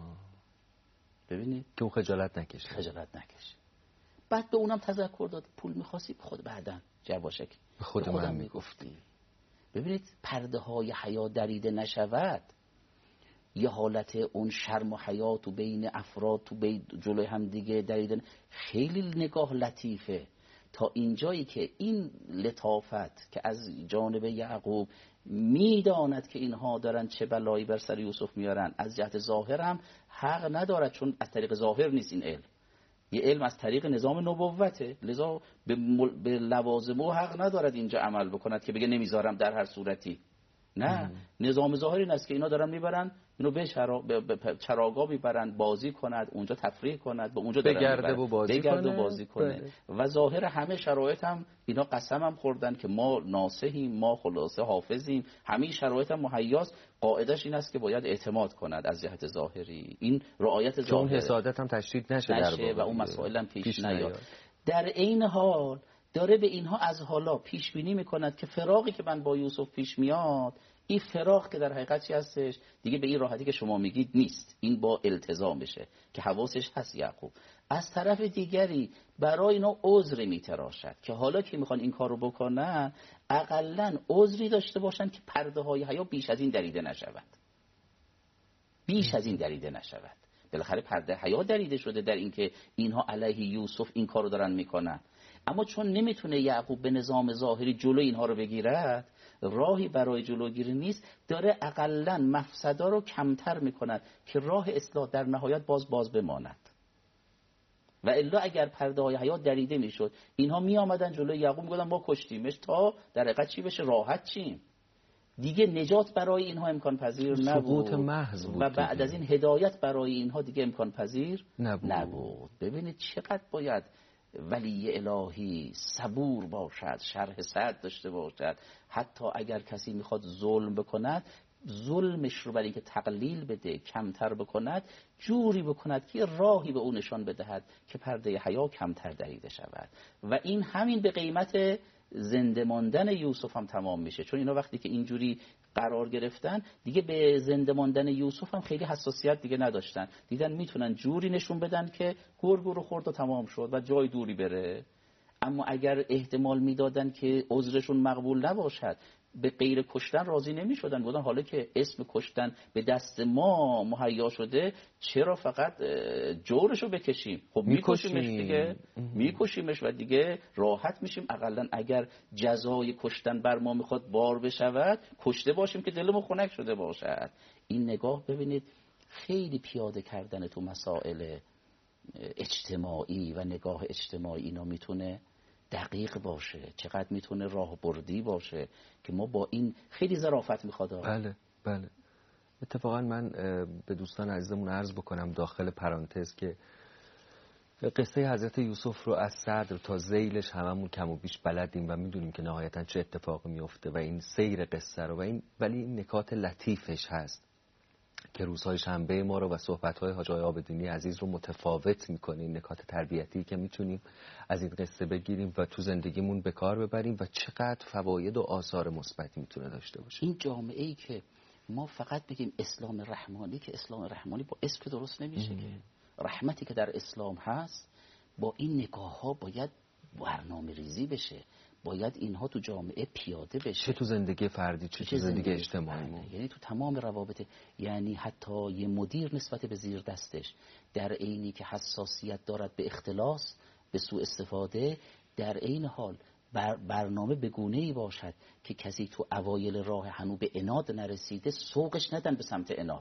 Speaker 2: ببینید
Speaker 1: که اون خجالت نکشه.
Speaker 2: خجالت نکشه. بعد به اونم تذکر داد پول می‌خواستی به خود بعدن جواشک
Speaker 1: به خودم میگفتی.
Speaker 2: ببینید پرده های حیا دریده نشود، یه حالت اون شرم و حیا تو بین افراد تو بین جلوی هم دیگه دریده، خیلی نگاه لطیفه تا اینجایی که این لطافت که از جانب یعقوب میداند که اینها دارن چه بلایی بر سر یوسف میارن، از جهت ظاهر هم حق ندارد، چون از طریق ظاهر نیست این علم، یه علم از طریق نظام نبوته، لذا به لوازمو حق ندارد اینجا عمل بکند که بگه نمیذارم در هر صورتی. نه، نظام ظاهر این است که اینا دارن میبرن اینو به چراگاه میبرن بازی کند، اونجا تفریح کند، به اونجا
Speaker 1: بگرده و بازی
Speaker 2: کنه. و ظاهر همه شرایط هم اینا قسم هم خوردن که ما ناصحیم، ما خلاصه حافظیم، همه شرایط هم مهیاست، قاعدش این است که باید اعتماد کند از جهت ظاهری، این رعایت ظاهره،
Speaker 1: چون حسادت هم تشدید نشه
Speaker 2: و اون مسائل هم پیش نیاد. در این حال داره به اینها از حالا پیش بینی میکند که فراقی که من با یوسف پیش میاد، این فراق که در حقیقت چی هستش دیگه به این راحتی که شما میگید نیست، این با التزامشه که حواسش هست یعقوب. از طرف دیگری برای اینا عذر میتراشد که حالا که میخوان این کارو بکنن اقلن عذری داشته باشن که پرده های حیا بیش از این دریده نشود، بیش از این دریده نشود. بالاخره پرده حیا دریده شده در اینکه اینها علیه یوسف این کارو دارن میکنن، اما چون نمیتونه یعقوب به نظام ظاهری جلو اینها رو بگیرد، راهی برای جلوگیری نیست، داره اقلن مفسدا رو کمتر میکند که راه اصلاح در نهایت باز بماند. و الا اگر پرده های حیا دریده میشد اینها میآمدن جلوی یعقوب میگفتن ما کشتیمش تا در حقیقت چی بشه، راحت چیم دیگه، نجات برای اینها امکان پذیر نبود و بعد از این هدایت برای اینها دیگه امکان پذیر نبود. ببینید چقدر باید ولی الهی صبور باشد، شرح صدر داشته باشد، حتی اگر کسی میخواد ظلم بکند ظلمش رو برای اینکه تقلیل بده، کمتر بکند، جوری بکند که راهی به اون نشان بدهد که پرده حیا کمتر دریده شود. و این همین به قیمت زنده ماندن یوسف هم تمام میشه، چون اینا وقتی که اینجوری قرار گرفتن دیگه به زنده ماندن یوسف هم خیلی حساسیت دیگه نداشتن، دیدن میتونن جوری نشون بدن که گرگ رو خورد و تمام شد و جای دوری بره. اما اگر احتمال میدادن که عذرشون مقبول نباشد، به غیر کشتن راضی نمی شدن، گفتن حالا که اسم کشتن به دست ما مهیا شده چرا فقط جورشو بکشیم، خب میکشیمش دیگه، میکشیمش و دیگه راحت میشیم، اقلا اگر جزای کشتن بر ما میخواد بار بشود کشته باشیم که دلمون خنک شده باشد. این نگاه ببینید خیلی پیاده کردن تو مسائل اجتماعی و نگاه اجتماعی اینا میتونه دقیق باشه، چقدر میتونه راه بردی باشه که ما با این خیلی ظرافت میخواد.
Speaker 1: بله اتفاقا من به دوستان عزیزمون عرض بکنم داخل پرانتز که قصه حضرت یوسف رو از صدر تا ذیلش هممون کم و بیش بلدیم و میدونیم که نهایتا چه اتفاقی میفته و این سیر قصه رو ولی این نکات لطیفش هست که روزهای شنبه ما رو و صحبت‌های حاج آقای عابدینی عزیز رو متفاوت می‌کنه، این نکات تربیتی که میتونیم از این قصه بگیریم و تو زندگیمون به کار ببریم و چقدر فواید و آثار مثبتی میتونه داشته باشه.
Speaker 2: این جامعه‌ای که ما فقط بگیم اسلام رحمانی، که اسلام رحمانی با اسم که درست نمیشه که رحمتی که در اسلام هست با این نگاه‌ها باید برنامه ریزی بشه، باید اینها تو جامعه پیاده بشه،
Speaker 1: چه تو زندگی فردی چه تو زندگی اجتماعی،
Speaker 2: یعنی تو تمام روابط. یعنی حتی یه مدیر نسبت به زیر دستش در عینی که حساسیت دارد به اختلاس، به سوء استفاده، در عین حال برنامه به گونه‌ای باشد که کسی تو اوایل راه هنوز به عناد نرسیده سوقش ندن به سمت عناد،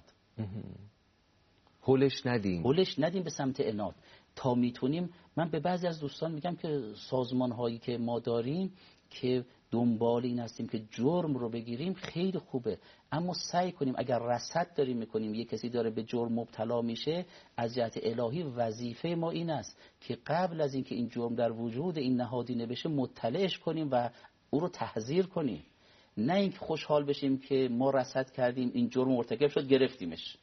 Speaker 1: هولش ندیم به سمت عناد تا میتونیم. من به بعضی از دوستان میگم که سازمان هایی که ما داریم که
Speaker 2: دنبال این هستیم که جرم رو بگیریم خیلی خوبه، اما سعی کنیم اگر رصد داریم میکنیم یه کسی داره به جرم مبتلا میشه، از جهت الهی وظیفه ما این است که قبل از اینکه این جرم در وجود این نهادینه بشه مطلعش کنیم و او رو تحذیر کنیم، نه اینکه خوشحال بشیم که ما رصد کردیم این جرم مرتکب شد گرفتیمش.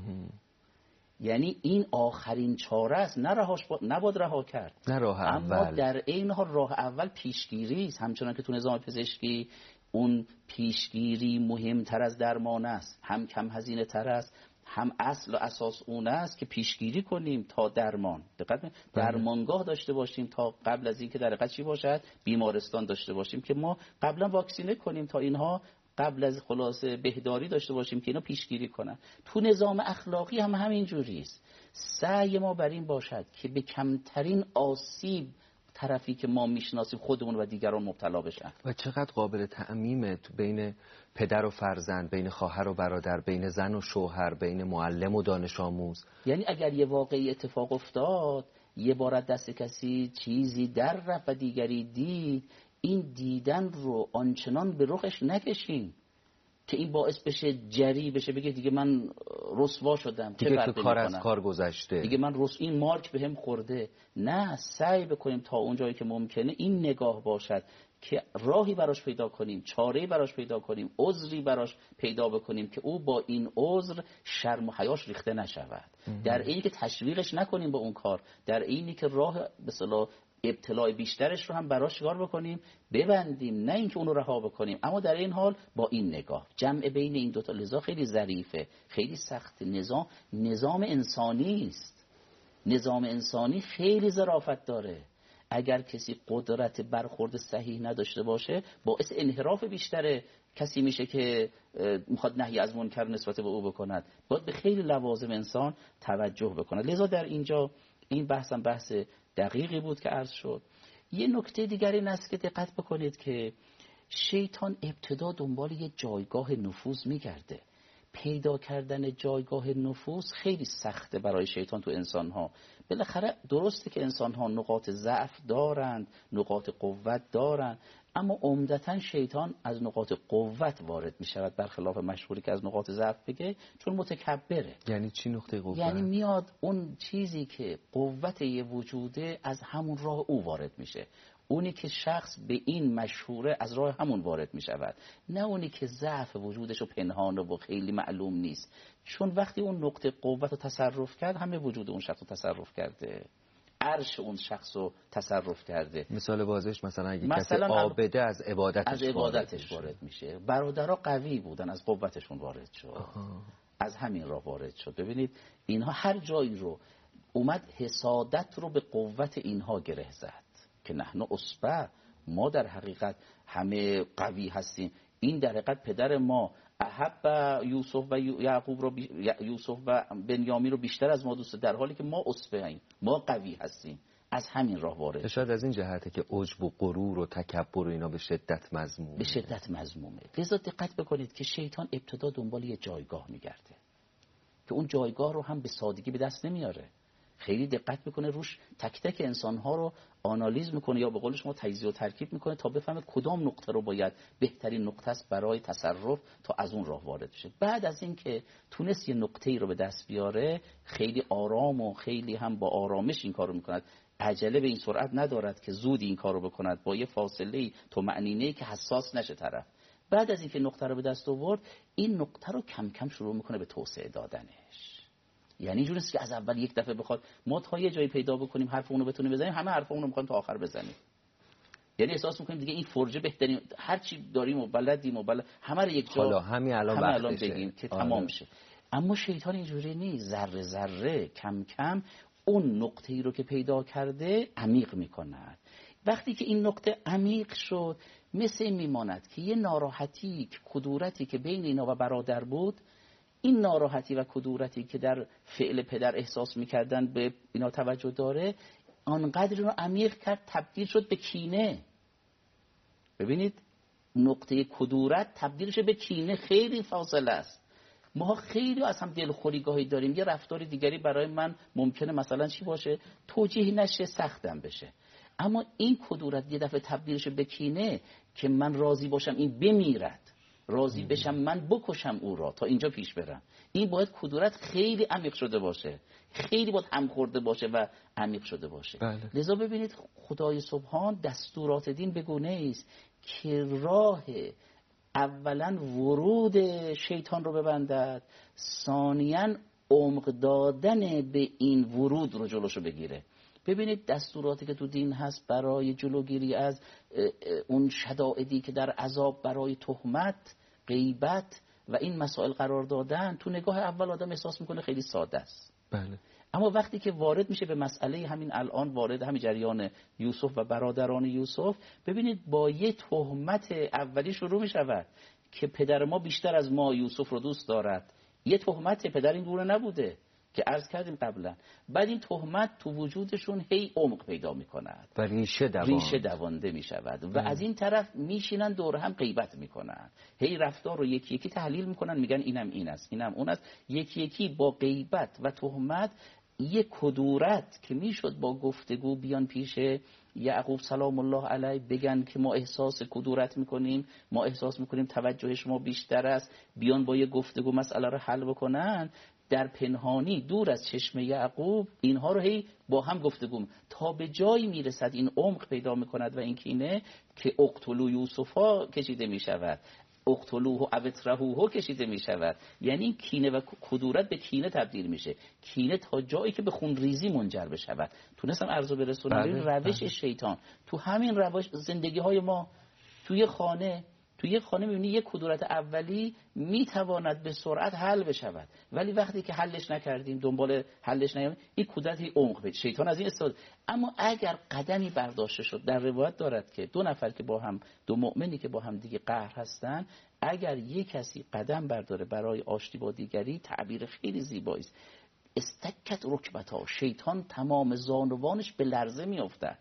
Speaker 2: یعنی این آخرین چاره است، نباید رها کرد،
Speaker 1: نه راه
Speaker 2: اما
Speaker 1: اول.
Speaker 2: در عین حال راه اول پیشگیری است. همچنان که تو نظام پزشکی اون پیشگیری مهمتر از درمان است، هم کم هزینه تر است، هم اصل و اساس اون است که پیشگیری کنیم تا درمان. دقت درمانگاه داشته باشیم تا قبل از اینکه در حقیقت چی باشد بیمارستان داشته باشیم که ما قبلا واکسینه کنیم تا اینها قبل از خلاصه بهداری داشته باشیم که اینا پیشگیری کنن. تو نظام اخلاقی هم همین جوری است. سعی ما بر این باشد که به کمترین آسیب طرفی که ما میشناسیم خودمون و دیگران مبتلا بشن.
Speaker 1: و چقدر قابل تعمیمه تو بین پدر و فرزند، بین خواهر و برادر، بین زن و شوهر، بین معلم و دانش آموز.
Speaker 2: یعنی اگر یه واقعی اتفاق افتاد، یه بار از دست کسی چیزی در رفت و دیگری دید، این دیدن رو آنچنان به رخش نکشین که این باعث بشه جری بشه، بگه دیگه من رسوا شدم،
Speaker 1: دیگه تو کار از کار گذشته،
Speaker 2: دیگه من این مارک بهم خورده. نه، سعی بکنیم تا اونجایی که ممکنه این نگاه باشد که راهی براش پیدا کنیم، چاره‌ای براش پیدا کنیم، عذری براش پیدا بکنیم که او با این عذر شرم و حیاش ریخته نشود. در اینی که تشویقش نکنیم به اون کار، در اینی که راه به اصطلاح ابتلای بیشترش رو هم براش کار بکنیم، ببندیم، نه اینکه اون رو رها بکنیم، اما در این حال با این نگاه جمع بین این دوتا. لذا خیلی ظریفه، خیلی سخت. نظام انسانی است. نظام انسانی خیلی ظرافت داره. اگر کسی قدرت برخورد صحیح نداشته باشه، باعث انحراف بیشتر کسی میشه که میخواد نهی از منکر نسبت به او بکند. باید به خیلی لوازم انسان توجه بکند. لذا در اینجا این بحثم بحث دقیقی بود که عرض شد. یه نکته دیگر این است که دقت بکنید که شیطان ابتدا دنبال یه جایگاه نفوذ میگرده. پیدا کردن جایگاه نفوذ خیلی سخته برای شیطان تو انسان‌ها. بالاخره درسته که انسان‌ها نقاط ضعف دارند، نقاط قوت دارند، اما عمدتاً شیطان از نقاط قوت وارد می‌شود، برخلاف مشهوری که از نقاط ضعف بگه، چون متکبره.
Speaker 1: یعنی چی نقطه قوت؟
Speaker 2: یعنی میاد اون چیزی که قوت یه وجوده از همون راه او وارد میشه. اونی که شخص به این مشهوره از راه همون وارد می شود، نه اونی که ضعف وجودش رو پنهانه و خیلی معلوم نیست. چون وقتی اون نقطه قوت رو تصرف کرد، همه وجود اون شخص رو تصرف کرده، عرش اون شخص رو تصرف کرده.
Speaker 1: مثال بازش مثلا اگه کسی عابده از عبادتش
Speaker 2: وارد میشه. برادرها قوی بودن، از قوتشون وارد شد. از همین راه وارد شد. ببینید اینها هر جایی رو اومد حسادت رو به قوت اینها گره زد که نحن اصبع، ما در حقیقت همه قوی هستیم. این در حقیقت پدر ما احب یوسف و یعقوب رو یوسف و بنیامین رو بیشتر از ما دوست، در حالی که ما اصبعیم، ما قوی هستیم. از همین راه وارد.
Speaker 1: شاید از این جهته که عجب و غرور و تکبر و اینا به شدت مذمومه.
Speaker 2: لذا دقت بکنید که شیطان ابتدا دنبال یه جایگاه میگرده که اون جایگاه رو هم به سادگی به دست نمیاره. خیلی دقت میکنه روش، تک تک انسانها رو آنالیز میکنه، یا به قول شما تجزیه و ترکیب میکنه تا بفهمه کدام نقطه رو باید بهترین نقطه است برای تصرف تا از اون راه وارد شه. بعد از این که تونست یه نقطه‌ای رو به دست بیاره، خیلی آرام و خیلی هم با آرامش این کارو میکند. عجله به این سرعت ندارد که زود این کارو بکند، با یه فاصله تو معنینه‌ای که حساس نشه طرف. بعد از اینکه نقطه رو به دست آورد، این نقطه رو کم کم شروع میکنه به توسعه دادنش. یعنی اینجوری است که از اول یک دفعه بخواد ما تا یه جایی پیدا بکنیم حرف اون رو بتونیم بزنیم، همه حرف اون رو می‌خوایم تا آخر بزنیم. یعنی احساس می‌کنیم دیگه این فرجه بهترین، هر چی داریم و بلدیم همه رو یک جا
Speaker 1: همین الان
Speaker 2: بگیم که تمام شه. اما شیطان اینجوری نیست، ذره ذره کم کم اون نقطه‌ای رو که پیدا کرده عمیق می‌کند. وقتی که این نقطه عمیق شد، مثل این میماند که یه ناراحتی، کدورتی که بین اینا و برادر بود، این ناراحتی و کدورتی که در فعل پدر احساس میکردن به اینا توجه داره، آنقدر رو عمیق کرد تبدیل شد به کینه. ببینید نقطه کدورت تبدیل شد به کینه، خیلی فاصله است. ما خیلی از هم دلخوری گاهی داریم، یه رفتار دیگری برای من ممکنه مثلا چی باشه، توجیه نشه، سختم بشه، اما این کدورت یه دفعه تبدیلش به کینه که من راضی باشم این بمیرد، راضی بشم من بکشم او را تا اینجا پیش برم، این باید کدورت خیلی عمیق شده باشه، خیلی باید هم خورده باشه و عمیق شده باشه. لذا ببینید خدای سبحان دستورات دین به گونه است که راه اولا ورود شیطان رو ببندد، ثانیاً عمق دادن به این ورود رو جلوشو بگیره. ببینید دستوراتی که تو دین هست برای جلوگیری از اون شدائدی که در عذاب برای تهمت، غیبت و این مسائل قرار دادن، تو نگاه اول آدم احساس میکنه خیلی ساده است.
Speaker 1: بله.
Speaker 2: اما وقتی که وارد میشه به مسئله همین الان وارد همین جریان یوسف و برادران یوسف، ببینید با یه تهمت اولی شروع میشود که پدر ما بیشتر از ما یوسف رو دوست دارد. یه تهمت، پدر این گونه نبوده که عرض کردیم قبلا. بعد این تهمت تو وجودشون هی عمق پیدا میکند و ریشه دوانده میشود و از این طرف میشینن دور هم غیبت میکنن، هی رفتار رو یکی یکی تحلیل میکنن، میگن اینم این است، اینم اون است، یکی یکی با غیبت و تهمت یک کدورت که میشد با گفتگو بیان پیش یعقوب سلام الله علیه بگن که ما احساس کدورت میکنیم، ما احساس میکنیم توجه شما بیشتر است، بیان با یک گفتگو مسئله رو حل بکنن، در پنهانی دور از چشم یعقوب اینها رو هی با هم گفتگو تا به جایی میرسد این عمق پیدا میکند و این کینه که اقتلوا یوسفا کشیده میشود، اقتلوه و ابترهوه کشیده می شود. یعنی کینه و کدورت به کینه تبدیل میشه، کینه تا جایی که به خون ریزی منجر بشود. تونستم عرضو برسونم. روش شیطان تو همین روش زندگی های ما، توی خانه میبینی یک کدورت اولی میتواند به سرعت حل بشود، ولی وقتی که حلش نکردیم، دنبال حلش نیامدیم، این کدورت عمق پیدا. شیطان از این استفاده. اما اگر قدمی برداشته شد، در روایت دارد که دو نفر که با هم، دو مؤمنی که با هم دیگه قهر هستن، اگر یک کسی قدم برداره برای آشتی با دیگری، تعبیر خیلی زیبایی است، استکت رکبتا، شیطان تمام زانوانش به لرزه میافتد،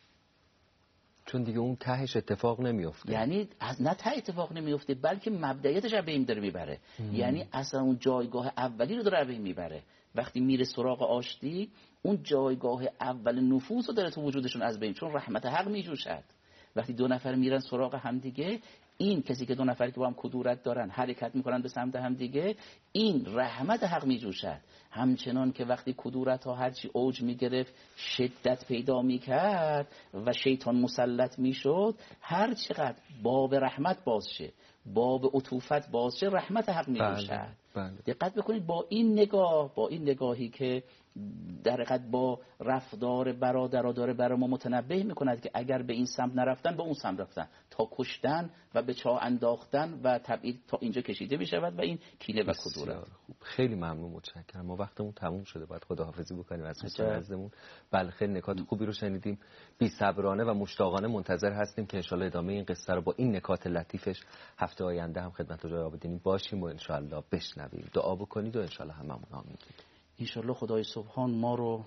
Speaker 1: چون دیگه اون تهش اتفاق نمیفته.
Speaker 2: یعنی نه ته اتفاق نمیفته، بلکه مبدئیاتش رو به این داره میبره. یعنی اصلا اون جایگاه اولی رو داره به این میبره. وقتی میره سراغ آشتی، اون جایگاه اول نفوذ رو داره تو وجودشون از بین، چون رحمت حق میجوشد. وقتی دو نفر میرن سراغ هم دیگه، این کسی که دو نفر که با هم کدورت دارن حرکت میکنن به سمت هم دیگه، این رحمت حق میجوشد. همچنان که وقتی کدورت ها هرچی اوج میگرفت، شدت پیدا میکرد و شیطان مسلط میشد، هر چقدر باب رحمت باز شه، باب عطوفت باز شه، رحمت حق میجوشد. دقت بکنید با این نگاهی که در حقیقت با رفتار برادر داره برای ما متنبه میکند که اگر به این سمت نرفتن، به اون سمت رفتن، تا کشتن و به چاه انداختن و تبعید تا اینجا کشیده میشود و این کینه و کدورت.
Speaker 1: خیلی ممنون، متشکرم. ما وقتمون تموم شده، باید خداحافظی بکنیم از دوستان عزیزمون. بله خیلی نکات خوبی رو شنیدیم، بی صبرانه و مشتاقانه منتظر هستیم که ان شاءالله ادامه این قصه رو با این نکات لطیفش هفته آینده هم خدمت جای آبدینی باشیم و ان شاءالله بشنویم. دعا بکنید و ان شاءالله هممون آمین.
Speaker 2: انشالله خدای سبحان ما رو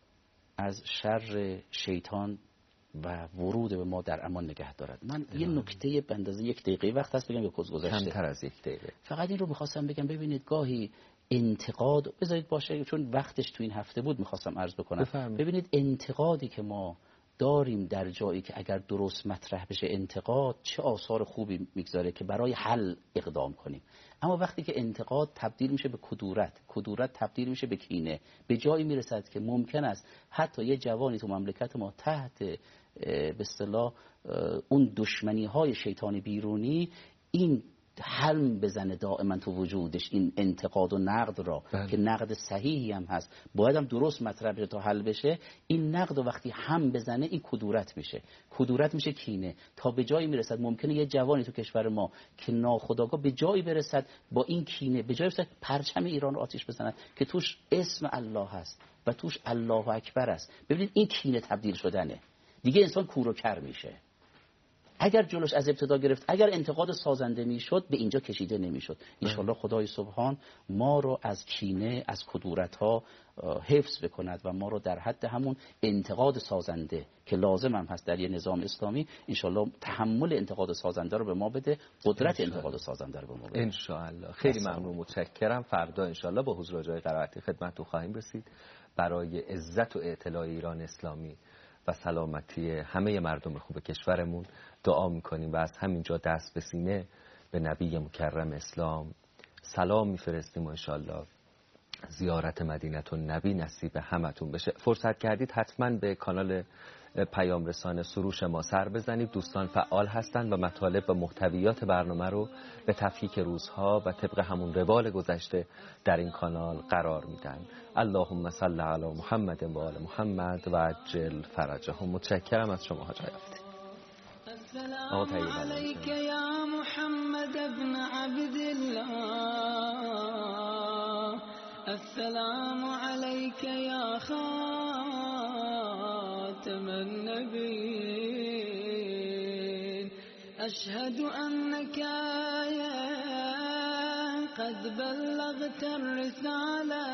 Speaker 2: از شر شیطان و ورود به ما در امان نگه دارد. من یه نکته به اندازه 1 دقیقه وقت هست بگم یا کوز گذشته؟
Speaker 1: کمتر از 1 دقیقه.
Speaker 2: فقط این رو میخواستم بگم، ببینید گاهی انتقاد بذارید باشه، چون وقتش تو این هفته بود میخواستم عرض بکنم. ببینید انتقادی که ما داریم در جایی که اگر درست مطرح بشه انتقاد، چه آثار خوبی میگذاره که برای حل اقدام کنیم. اما وقتی که انتقاد تبدیل میشه به کدورت تبدیل میشه به کینه، به جایی میرسد که ممکن است حتی یه جوانی تو مملکت ما تحت به اصطلاح اون دشمنی های شیطانی بیرونی این حلم بزنه دائما تو وجودش، این انتقاد و نقد را که نقد صحیحی هم هست، باید هم درست مطرح بشه تا حل بشه. این نقد و وقتی هم بزنه، این کدورت میشه کینه، تا به جایی میرسد ممکنه یه جوانی تو کشور ما که ناخودآگاه به جایی برسد با این کینه، به جایی برسد پرچم ایران رو آتیش بزنه که توش اسم الله هست و توش الله اکبر است. ببینید این کینه تبدیل شدنه، دیگه انسان کور و کر میشه. اگر جلوش از ابتدا گرفت، اگر انتقاد سازنده میشد، به اینجا کشیده نمیشد. انشالله خدای سبحان ما رو از کینه، از کدورت ها حفظ بکند و ما رو در حد همون انتقاد سازنده که لازم هم هست در یه نظام اسلامی، انشالله تحمل انتقاد سازنده رو به ما بده، قدرت انتقاد سازنده رو به ما بده
Speaker 1: انشالله. خیلی ممنون، متشکرم. فردا انشالله با حضور آقای قرائتی خدمتتون خواهیم رسید برای عزت و اعتلاع ایران اسلامی و سلامتی همه مردم خوب کشورمون دعا میکنیم و از همینجا دست به سینه به نبی مکرم اسلام سلام میفرستیم و انشالله زیارت مدینه النبی نصیب همتون بشه. فرصت کردید حتما به کانال پیام رسانه سروش ما سر بزنید. دوستان فعال هستند و مطالب و محتویات برنامه رو به تفکیک روزها و طبق همون روال گذشته در این کانال قرار میدن. اللهم صل علی محمد و آل محمد و عجل فرجهم. متشکرم از شما حاج یافتی.
Speaker 6: السلام عليك يا محمد ابن عبد الله، السلام عليك يا خاتم النبيين، أشهد أنك قد بلغت الرسالة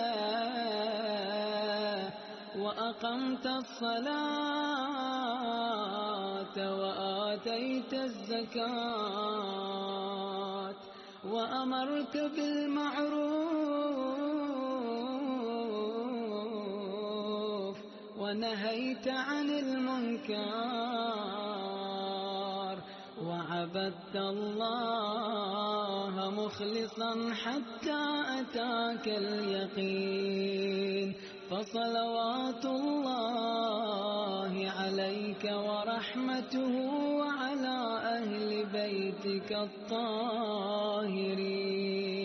Speaker 6: وأقمت الصلاة وآتيت الزكاة وأمرت بالمعروف ونهيت عن المنكر وعبدت الله مخلصا حتى أتاك اليقين، فصلوات الله عليك ورحمته وعلى أهل بيتك الطاهرين.